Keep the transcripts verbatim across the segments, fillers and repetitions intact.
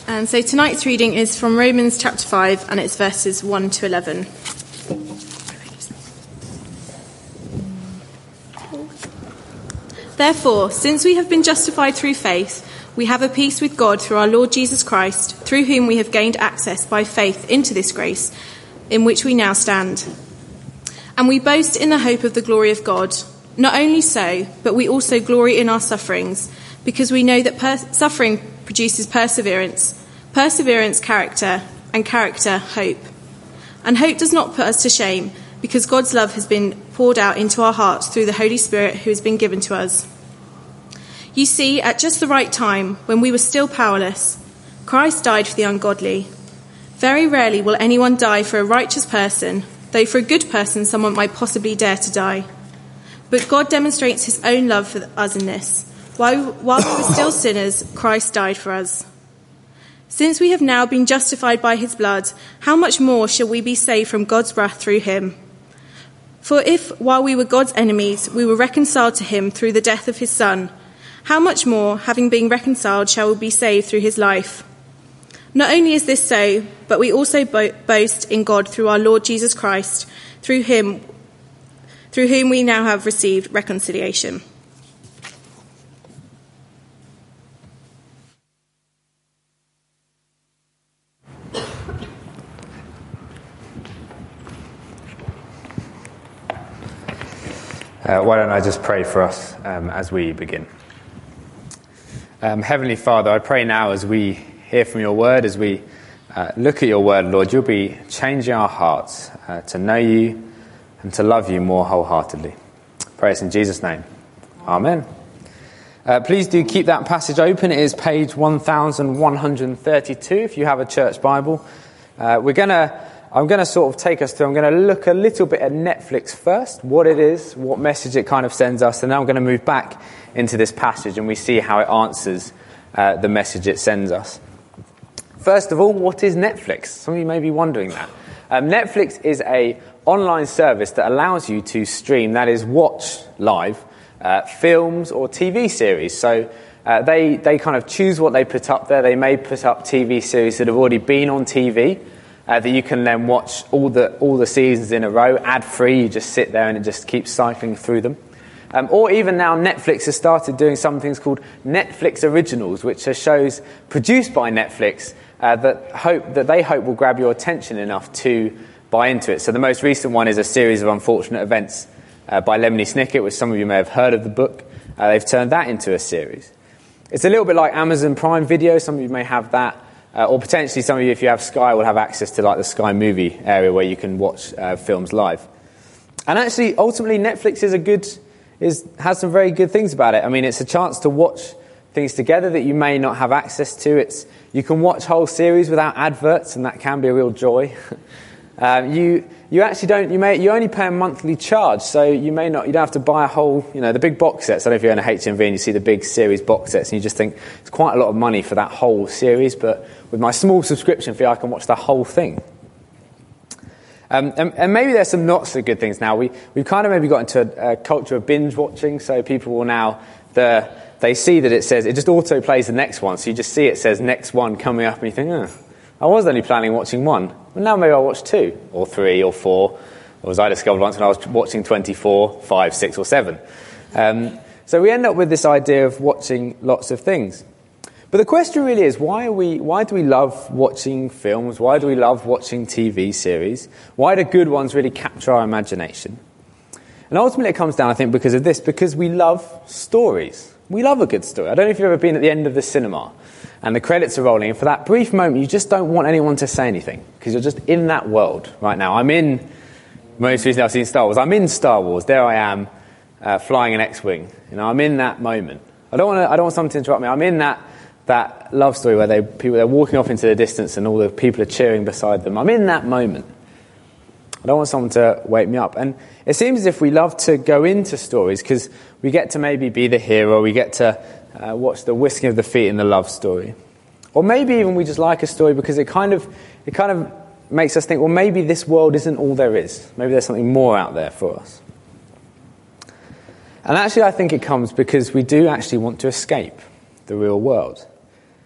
And so tonight's reading is from Romans chapter five, and it's verses one to eleven. Therefore, since we have been justified through faith, we have a peace with God through our Lord Jesus Christ, through whom we have gained access by faith into this grace in which we now stand. And we boast in the hope of the glory of God. Not only so, but we also glory in our sufferings, because we know that per- suffering produces perseverance, perseverance character, and character hope. And hope does not put us to shame, because God's love has been poured out into our hearts through the Holy Spirit who has been given to us. You see, at just the right time, when we were still powerless, Christ died for the ungodly. Very rarely will anyone die for a righteous person, though for a good person someone might possibly dare to die. But God demonstrates his own love for us in this. While, while we were still sinners, Christ died for us. Since we have now been justified by his blood, how much more shall we be saved from God's wrath through him? For if, while we were God's enemies, we were reconciled to him through the death of his Son, how much more, having been reconciled, shall we be saved through his life? Not only is this so, but we also bo- boast in God through our Lord Jesus Christ, through him, through whom we now have received reconciliation. Uh, why don't I just pray for us um, as we begin. Um, Heavenly Father, I pray now as we hear from your word, as we uh, look at your word, Lord, you'll be changing our hearts uh, to know you and to love you more wholeheartedly. Pray this in Jesus' name. Amen. Uh, please do keep that passage open. It is page one thousand one hundred thirty-two if you have a church Bible. Uh, we're going to I'm going to sort of take us through, I'm going to look a little bit at Netflix first, what it is, what message it kind of sends us, and then I'm going to move back into this passage and we see how it answers uh, the message it sends us. First of all, what is Netflix? Some of you may be wondering that. Um, Netflix is a online service that allows you to stream, that is watch live, uh, films or T V series. So uh, they, they kind of choose what they put up there. They may put up T V series that have already been on T V, Uh, that you can then watch all the all the seasons in a row, ad-free. You just sit there and it just keeps cycling through them. Um, or even now, Netflix has started doing some things called Netflix Originals, which are shows produced by Netflix uh, that hope that they hope will grab your attention enough to buy into it. So the most recent one is a series of unfortunate events uh, by Lemony Snicket, which some of you may have heard of the book. Uh, they've turned that into a series. It's a little bit like Amazon Prime Video. Some of you may have that. Uh, or potentially some of you, if you have Sky, will have access to like the Sky Movie area where you can watch uh, films live. And actually, ultimately, Netflix is a good, is has some very good things about it. I mean, it's a chance to watch things together that you may not have access to. It's you can watch whole series without adverts, and that can be a real joy. um, you you actually don't you may you only pay a monthly charge, so you may not you don't have to buy a whole you know the big box sets. I don't know if you're in a H M V and you see the big series box sets, and you just think it's quite a lot of money for that whole series, but with my small subscription fee, I can watch the whole thing. Um, and, and maybe there's some not so good things now. We, we've kind of maybe got into a, a culture of binge watching, so people will now, the, they see that it says, it just auto plays the next one, so you just see it says next one coming up, and you think, oh, I was only planning on watching one. Well, now maybe I'll watch two, or three, or four, or as I discovered once when I was watching twenty-four, five, six, or seven. Um, so we end up with this idea of watching lots of things. But the question really is, why are we? Why do we love watching films? Why do we love watching T V series? Why do good ones really capture our imagination? And ultimately it comes down, I think, because of this, because we love stories. We love a good story. I don't know if you've ever been at the end of the cinema and the credits are rolling, and for that brief moment you just don't want anyone to say anything, because you're just in that world right now. I'm in, most recently I've seen Star Wars, I'm in Star Wars, there I am, uh, flying an X-Wing. You know, I'm in that moment. I don't want to, I don't want someone to interrupt me. I'm in that that love story where they people they're walking off into the distance and all the people are cheering beside them. I'm in that moment. I don't want someone to wake me up. And it seems as if we love to go into stories because we get to maybe be the hero, we get to uh, watch the whisking of the feet in the love story. Or maybe even we just like a story because it kind of it kind of makes us think, well, maybe this world isn't all there is. Maybe there's something more out there for us. And actually I think it comes because we do actually want to escape the real world.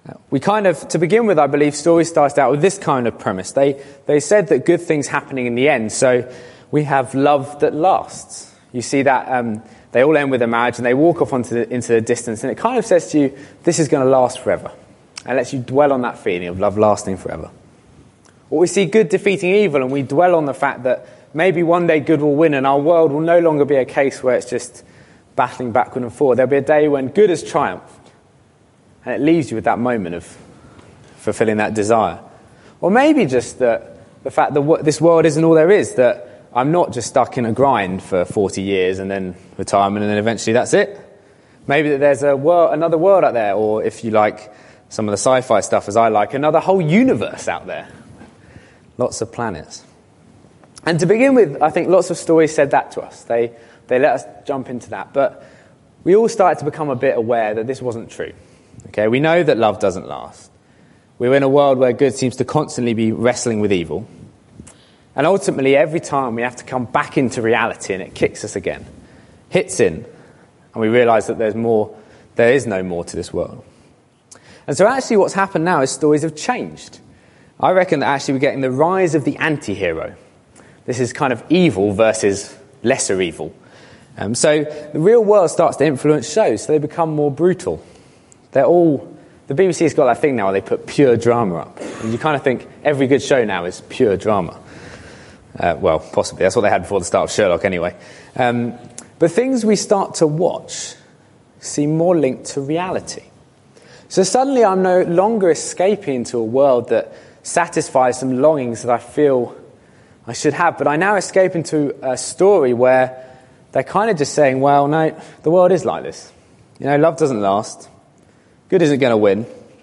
We kind of, to begin with, I believe, stories started out with this kind of premise. They they said that good things happening in the end, so we have love that lasts. You see that um, they all end with a marriage and they walk off onto the, into the distance, and it kind of says to you, this is going to last forever, and lets you dwell on that feeling of love lasting forever. Or we see good defeating evil, and we dwell on the fact that maybe one day good will win, and our world will no longer be a case where it's just battling backward and forward. There'll be a day when good has triumphed. And it leaves you with that moment of fulfilling that desire. Or maybe just that the fact that this world isn't all there is, that I'm not just stuck in a grind for forty years and then retirement and then eventually that's it. Maybe that there's a world, another world out there, or if you like some of the sci-fi stuff as I like, another whole universe out there. Lots of planets. And to begin with, I think lots of stories said that to us. They, they let us jump into that. But we all started to become a bit aware that this wasn't true. Okay, we know that love doesn't last. We're in a world where good seems to constantly be wrestling with evil. And ultimately, every time we have to come back into reality and it kicks us again, hits in, and we realise that there's more, there is no more to this world. And so actually what's happened now is stories have changed. I reckon that actually we're getting the rise of the anti-hero. This is kind of evil versus lesser evil. Um, so the real world starts to influence shows, so they become more brutal. They're all, the B B C's got that thing now where they put pure drama up. And you kind of think every good show now is pure drama. Uh, well, possibly. That's what they had before the start of Sherlock anyway. Um, but things we start to watch seem more linked to reality. So suddenly I'm no longer escaping into a world that satisfies some longings that I feel I should have. But I now escape into a story where they're kind of just saying, well, no, the world is like this. You know, love doesn't last. Good isn't going to win.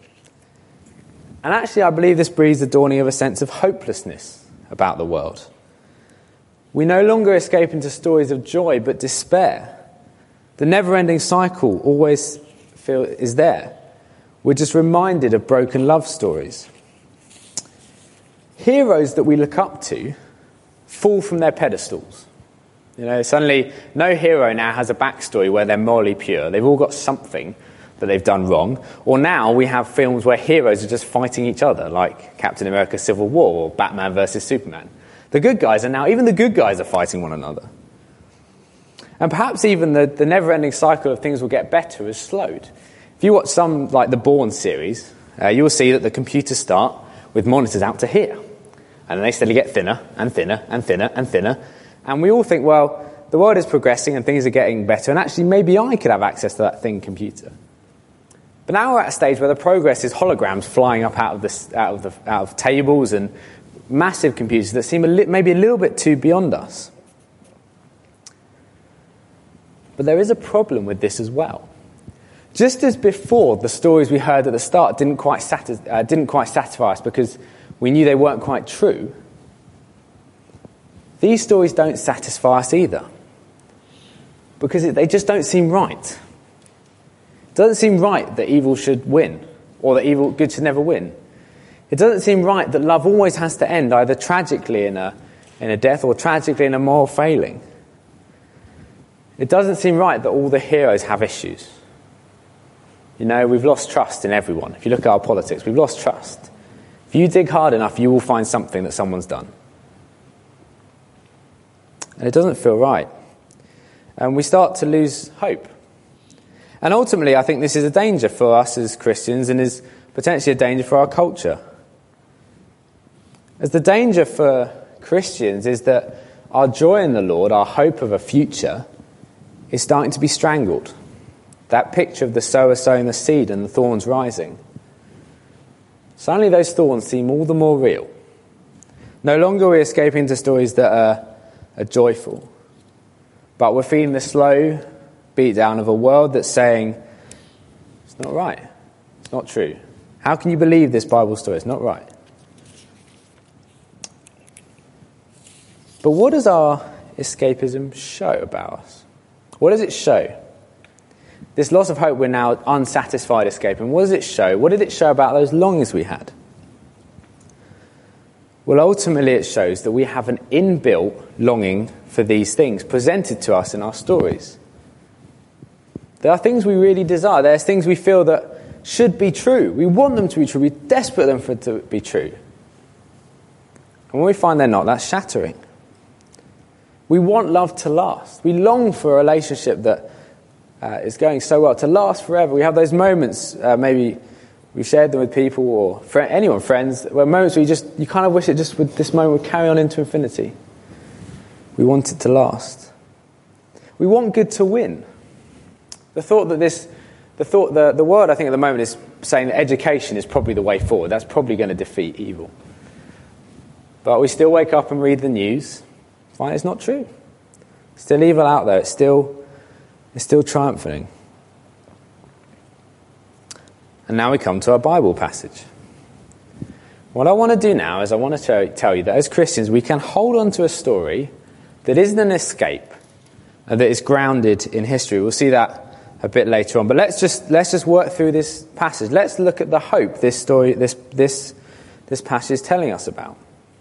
And actually, I believe this breeds the dawning of a sense of hopelessness about the world. We no longer escape into stories of joy, but despair. The never-ending cycle always feel is there. We're just reminded of broken love stories. Heroes that we look up to fall from their pedestals. You know, suddenly no hero now has a backstory where they're morally pure. They've all got something that they've done wrong. Or now we have films where heroes are just fighting each other, like Captain America Civil War or Batman versus Superman. The good guys are now, even the good guys are fighting one another. And perhaps even the, the never-ending cycle of things will get better has slowed. If you watch some, like the Bourne series, uh, you'll see that the computers start with monitors out to here. And then they steadily get thinner and thinner and thinner and thinner. And we all think, well, the world is progressing and things are getting better, and actually maybe I could have access to that thin computer. But now we're at a stage where the progress is holograms flying up out of the, out of the, out of tables and massive computers that seem a li- maybe a little bit too beyond us. But there is a problem with this as well. Just as before, the stories we heard at the start didn't quite, satis- uh, didn't quite satisfy us because we knew they weren't quite true, these stories don't satisfy us either. Because it, they just don't seem right. It doesn't seem right that evil should win, or that evil good should never win. It doesn't seem right that love always has to end either tragically in a, in a death or tragically in a moral failing. It doesn't seem right that all the heroes have issues. You know, we've lost trust in everyone. If you look at our politics, we've lost trust. If you dig hard enough, you will find something that someone's done. And it doesn't feel right. And we start to lose hope. And ultimately, I think this is a danger for us as Christians and is potentially a danger for our culture. As the danger for Christians is that our joy in the Lord, our hope of a future, is starting to be strangled. That picture of the sower sowing the seed and the thorns rising. Suddenly those thorns seem all the more real. No longer are we escaping to stories that are, are joyful, but we're feeling the slow beatdown of a world that's saying, it's not right, it's not true. How can you believe this Bible story? It's not right. But what does our escapism show about us? What does it show? This loss of hope, we're now unsatisfied escaping. What does it show? What did it show about those longings we had? Well, ultimately it shows that we have an inbuilt longing for these things presented to us in our stories. There are things we really desire. There's things we feel that should be true. We want them to be true. We're desperate them for it to be true. And when we find they're not, that's shattering. We want love to last. We long for a relationship that uh, is going so well, to last forever. We have those moments, uh, maybe we've shared them with people or fr- anyone, friends, where moments where you just, you kind of wish it just would, this moment would carry on into infinity. We want it to last. We want good to win. The thought that this, the thought, the, the word I think at the moment is saying that education is probably the way forward. That's probably going to defeat evil. But we still wake up and read the news, find it's not true. Still evil out there. It's still, it's still triumphing. And now we come to our Bible passage. What I want to do now is I want to show, tell you that as Christians we can hold on to a story that isn't an escape, and that is grounded in history. We'll see that a bit later on. But let's just let's just work through this passage. Let's look at the hope this story, this this this passage is telling us about.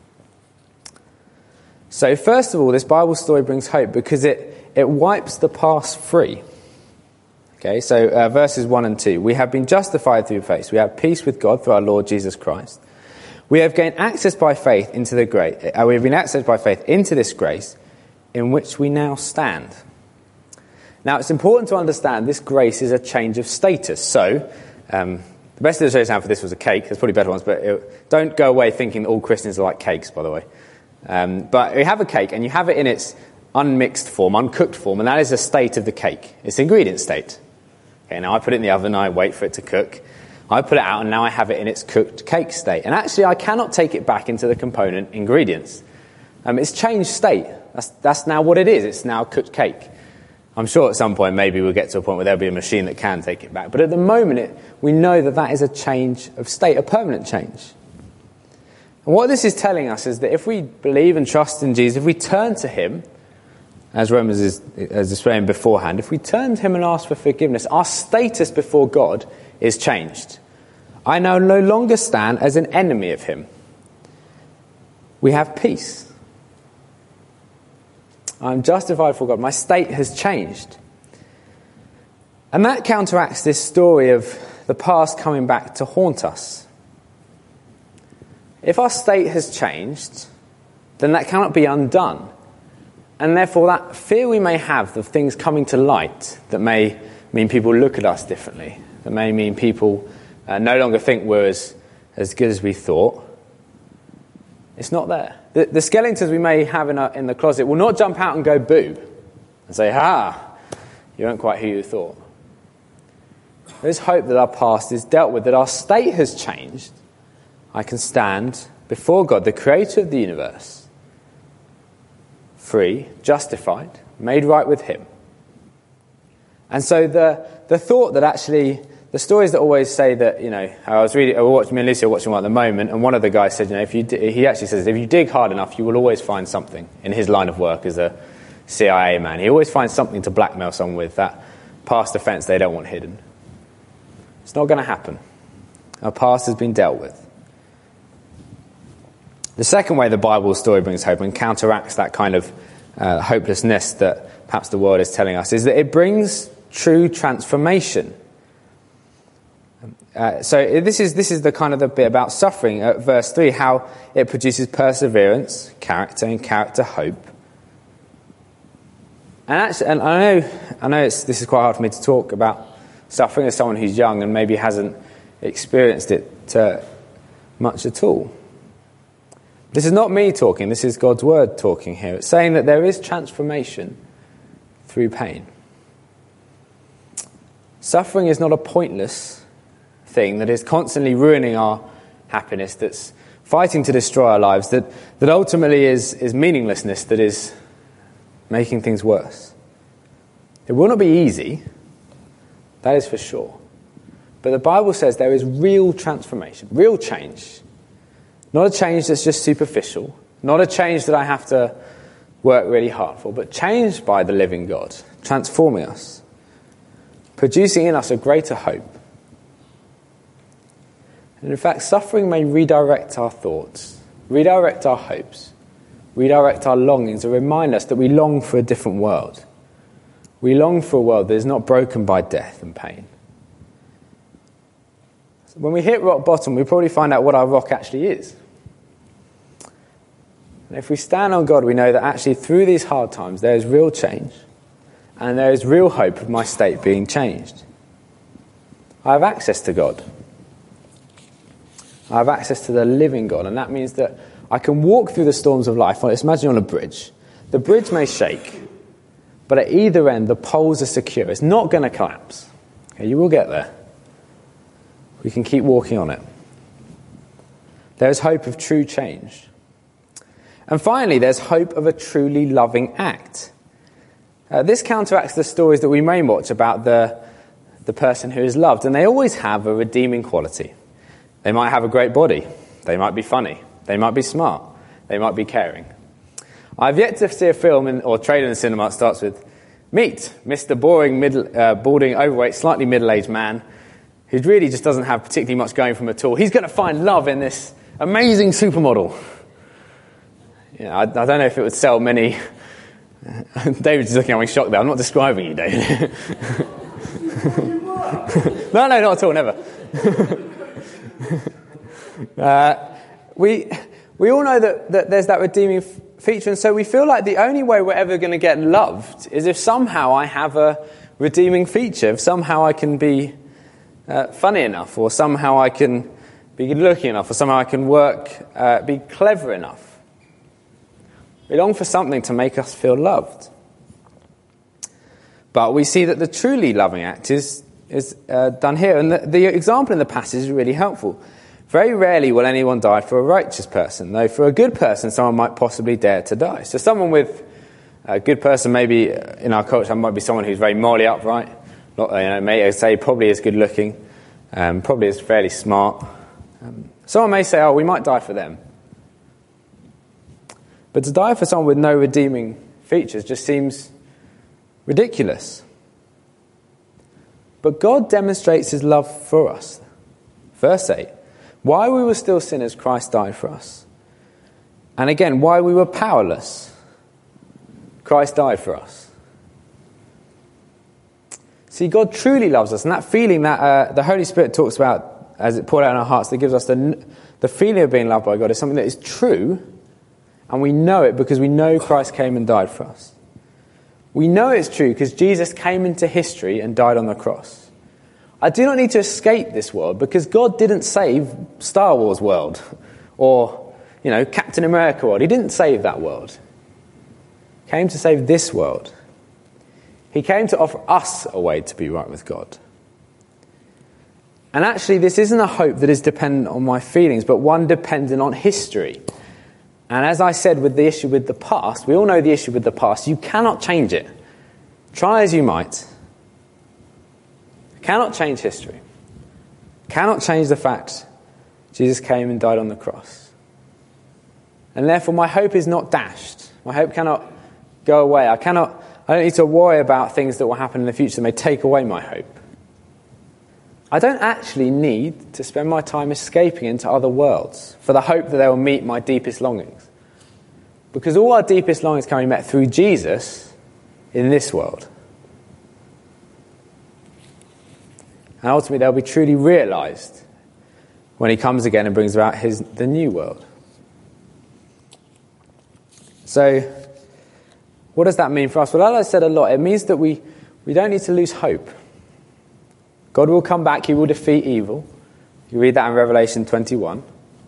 So first of all, this Bible story brings hope because it it wipes the past free. Okay, so uh, verses one and two. We have been justified through faith. We have peace with God through our Lord Jesus Christ. We have gained access by faith into the grace. Uh, we have been accessed by faith into this grace, in which we now stand. Now, it's important to understand this grace is a change of status. So, um, the best illustration I have for this was a cake. There's probably better ones, but it, don't go away thinking that all Christians are like cakes, by the way. Um, but you have a cake, and you have it in its unmixed form, uncooked form, and that is a state of the cake. It's the ingredient state. Okay, now I put it in the oven, I wait for it to cook. I put it out, and now I have it in its cooked cake state. And actually, I cannot take it back into the component ingredients. Um, it's changed state. That's, that's now what it is. It's now cooked cake. I'm sure at some point maybe we'll get to a point where there'll be a machine that can take it back. But at the moment, it, we know that that is a change of state, a permanent change. And what this is telling us is that if we believe and trust in Jesus, if we turn to him, as Romans is, is displaying beforehand, if we turn to him and ask for forgiveness, our status before God is changed. I now no longer stand as an enemy of him. We have peace. I'm justified for God. My state has changed. And that counteracts this story of the past coming back to haunt us. If our state has changed, then that cannot be undone. And therefore that fear we may have of things coming to light that may mean people look at us differently, that may mean people uh, no longer think we're as, as good as we thought, it's not there. The, the skeletons we may have in, our, in the closet will not jump out and go boo and say, ha, you weren't quite who you thought. There's hope that our past is dealt with, that our state has changed. I can stand before God, the creator of the universe, free, justified, made right with him. And so the, the thought that actually, the stories that always say that, you know, I was reading, I watched, me and Lucy are watching one at the moment, and one of the guys said, you know, if you, he actually says, if you dig hard enough, you will always find something in his line of work as a C I A man. He always finds something to blackmail someone with, that past offence they don't want hidden. It's not going to happen. Our past has been dealt with. The second way the Bible story brings hope and counteracts that kind of uh, hopelessness that perhaps the world is telling us is that it brings true transformation. Uh, so this is this is the kind of the bit about suffering at verse three, how it produces perseverance, character, and character hope. And actually, and I know I know it's, this is quite hard for me to talk about suffering as someone who's young and maybe hasn't experienced it uh, much at all. This is not me talking, this is God's word talking here. It's saying that there is transformation through pain. Suffering is not a pointless thing that is constantly ruining our happiness, that's fighting to destroy our lives, that, that ultimately is, is meaninglessness, that is making things worse. It will not be easy, that is for sure. But the Bible says there is real transformation, real change. Not a change that's just superficial, not a change that I have to work really hard for, but changed by the living God, transforming us, producing in us a greater hope. And in fact, suffering may redirect our thoughts, redirect our hopes, redirect our longings, and remind us that we long for a different world. We long for a world that is not broken by death and pain. when we hit rock bottom, we probably find out what our rock actually is. And if we stand on God, we know that actually through these hard times, there is real change. And there is real hope of my state being changed. I have access to God. I have access to the living God. And that means that I can walk through the storms of life. Let's imagine on a bridge. The bridge may shake, but at either end, the poles are secure. It's not going to collapse. Okay, you will get there. We can keep walking on it. There is hope of true change. And finally, there's hope of a truly loving act. Uh, this counteracts the stories that we may watch about the, the person who is loved. And they always have a redeeming quality. They might have a great body. They might be funny. They might be smart. They might be caring. I've yet to see a film in, or trailer in the cinema that starts with, meet Mister Boring, middle, uh, balding, overweight, slightly middle-aged man who really just doesn't have particularly much going for him at all. He's going to find love in this amazing supermodel. You know, I, I don't know if it would sell many. David's just looking at me shocked there. I'm not describing you, David. no, no, not at all, never. uh, we we all know that, that there's that redeeming f- feature, and so we feel like the only way we're ever going to get loved is if somehow I have a redeeming feature, if somehow I can be uh, funny enough, or somehow I can be good looking enough, or somehow I can work, uh, be clever enough. We long for something to make us feel loved. But we see that the truly loving act is, is uh, done here. And the, the example in the passage is really helpful. Very rarely will anyone die for a righteous person, though for a good person, someone might possibly dare to die. So someone with a good person, maybe in our culture, might be someone who's very morally upright. Not, you know, may say probably is good looking, um, probably is fairly smart. Um, someone may say, oh, we might die for them. But to die for someone with no redeeming features just seems ridiculous. But God demonstrates his love for us. Verse eight. While we were still sinners, Christ died for us. And again, while we were powerless, Christ died for us. See, God truly loves us. And that feeling that uh, the Holy Spirit talks about as it poured out in our hearts, that gives us the, the feeling of being loved by God, is something that is true. And we know it because we know Christ came and died for us. We know it's true because Jesus came into history and died on the cross. I do not need to escape this world because God didn't save Star Wars world or, you know, Captain America world. He didn't save that world. He came to save this world. He came to offer us a way to be right with God. And actually, this isn't a hope that is dependent on my feelings, but one dependent on history. And as I said with the issue with the past, we all know the issue with the past. You cannot change it. Try as you might. Cannot change history. Cannot change the fact Jesus came and died on the cross. And therefore my hope is not dashed. My hope cannot go away. I cannot, I don't need to worry about things that will happen in the future that may take away my hope. I don't actually need to spend my time escaping into other worlds for the hope that they will meet my deepest longings. Because all our deepest longings can be met through Jesus in this world. And ultimately they'll be truly realised when he comes again and brings about his the new world. So, what does that mean for us? Well, as I said a lot, it means that we, we don't need to lose hope. God will come back, he will defeat evil. You read that in Revelation twenty-one.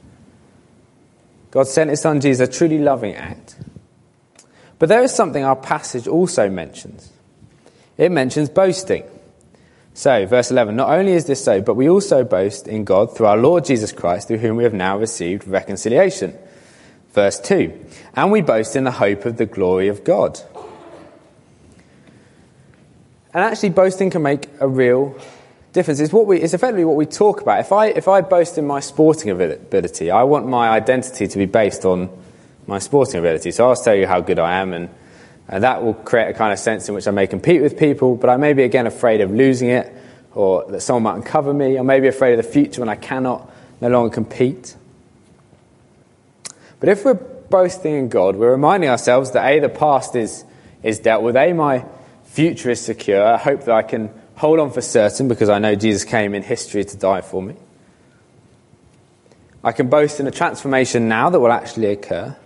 God sent his son Jesus, a truly loving act. But there is something our passage also mentions. It mentions boasting. So, verse eleven, not only is this so, but we also boast in God through our Lord Jesus Christ, through whom we have now received reconciliation. Verse two, and we boast in the hope of the glory of God. And actually boasting can make a real difference. It's what we, it's effectively what we talk about. If I if I boast in my sporting ability, I want my identity to be based on my sporting ability. So I'll tell you how good I am, and, and that will create a kind of sense in which I may compete with people, but I may be again afraid of losing it, or that someone might uncover me, or maybe afraid of the future when I cannot no longer compete. But if we're boasting in God, we're reminding ourselves that A, the past is, is dealt with, A, my future is secure, I hope that I can hold on for certain because I know Jesus came in history to die for me. I can boast in a transformation now that will actually occur.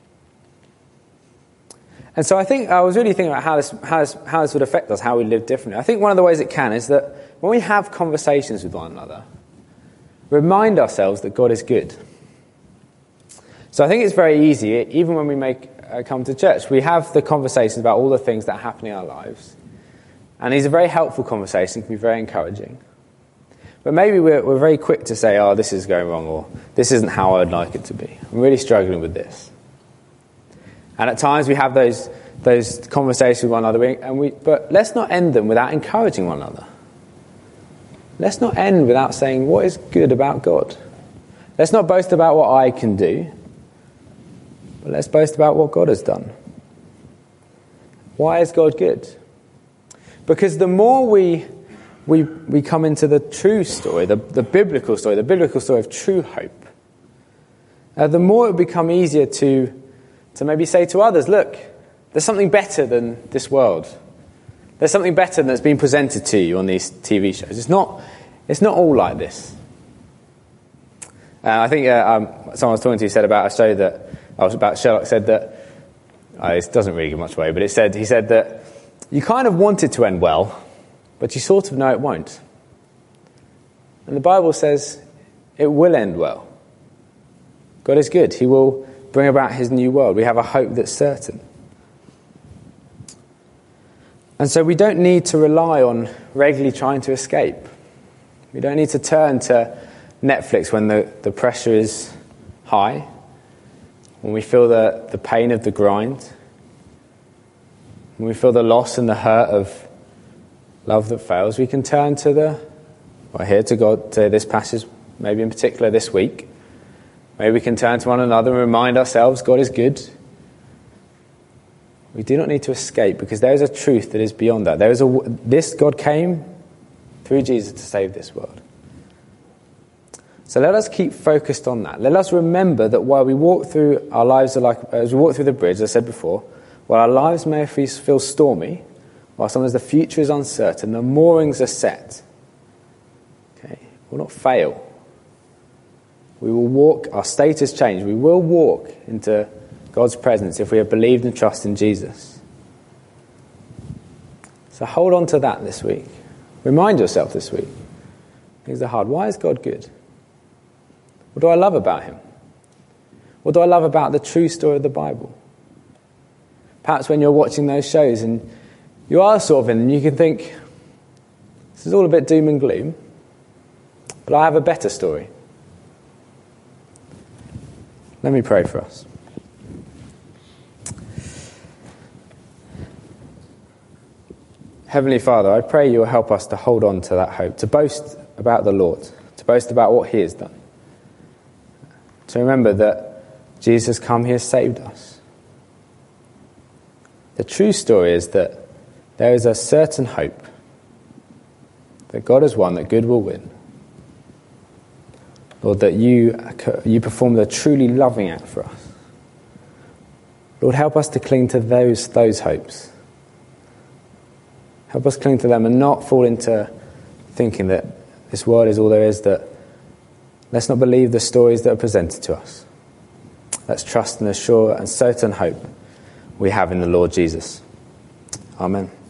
And so I think I was really thinking about how this, how this, how this would affect us, how we live differently. I think one of the ways it can is that when we have conversations with one another, remind ourselves that God is good. So I think it's very easy, even when we make uh, come to church, we have the conversations about all the things that happen in our lives. And these are very helpful conversations, can be very encouraging. But maybe we're, we're very quick to say, oh, this is going wrong, or this isn't how I'd like it to be. I'm really struggling with this. And at times we have those those conversations with one another, and we, but let's not end them without encouraging one another. Let's not end without saying, what is good about God? Let's not boast about what I can do, but let's boast about what God has done. Why is God good? Because the more we we we come into the true story, the, the biblical story, the biblical story of true hope, uh, the more it will become easier to to maybe say to others, look, there's something better than this world. There's something better that's been presented to you on these T V shows. It's not, it's not all like this. Uh, I think uh, um, someone I was talking to said about a show that, I was about Sherlock, said that, uh, it doesn't really give much away, but it said he said that you kind of want it to end well, but you sort of know it won't. And the Bible says it will end well. God is good. He will bring about his new world. We have a hope that's certain. And so we don't need to rely on regularly trying to escape. We don't need to turn to Netflix when the, the pressure is high, when we feel the, the pain of the grind, when we feel the loss and the hurt of love that fails. We can turn to the, well, here to God, to this passage, maybe in particular this week. Maybe we can turn to one another and remind ourselves God is good. We do not need to escape, because there is a truth that is beyond that. There is a this God came through Jesus to save this world. So let us keep focused on that. Let us remember that while we walk through our lives, are like as we walk through the bridge, as I said before, while our lives may feel stormy, while sometimes the future is uncertain, the moorings are set. Okay, we'll not fail. We will walk, our state has changed. We will walk into God's presence if we have believed and trusted in Jesus. So hold on to that this week. Remind yourself this week. Things are hard. Why is God good? What do I love about him? What do I love about the true story of the Bible? Perhaps when you're watching those shows and you are sort of in them, you can think, this is all a bit doom and gloom, but I have a better story. Let me pray for us. Heavenly Father, I pray you will help us to hold on to that hope, to boast about the Lord, to boast about what he has done, to remember that Jesus has come, he has saved us. The true story is that there is a certain hope that God has won, that good will win. Lord, that you, you performed a truly loving act for us. Lord, help us to cling to those, those hopes. Help us cling to them and not fall into thinking that this world is all there is, that let's not believe the stories that are presented to us. Let's trust in the sure and certain hope we have in the Lord Jesus. Amen.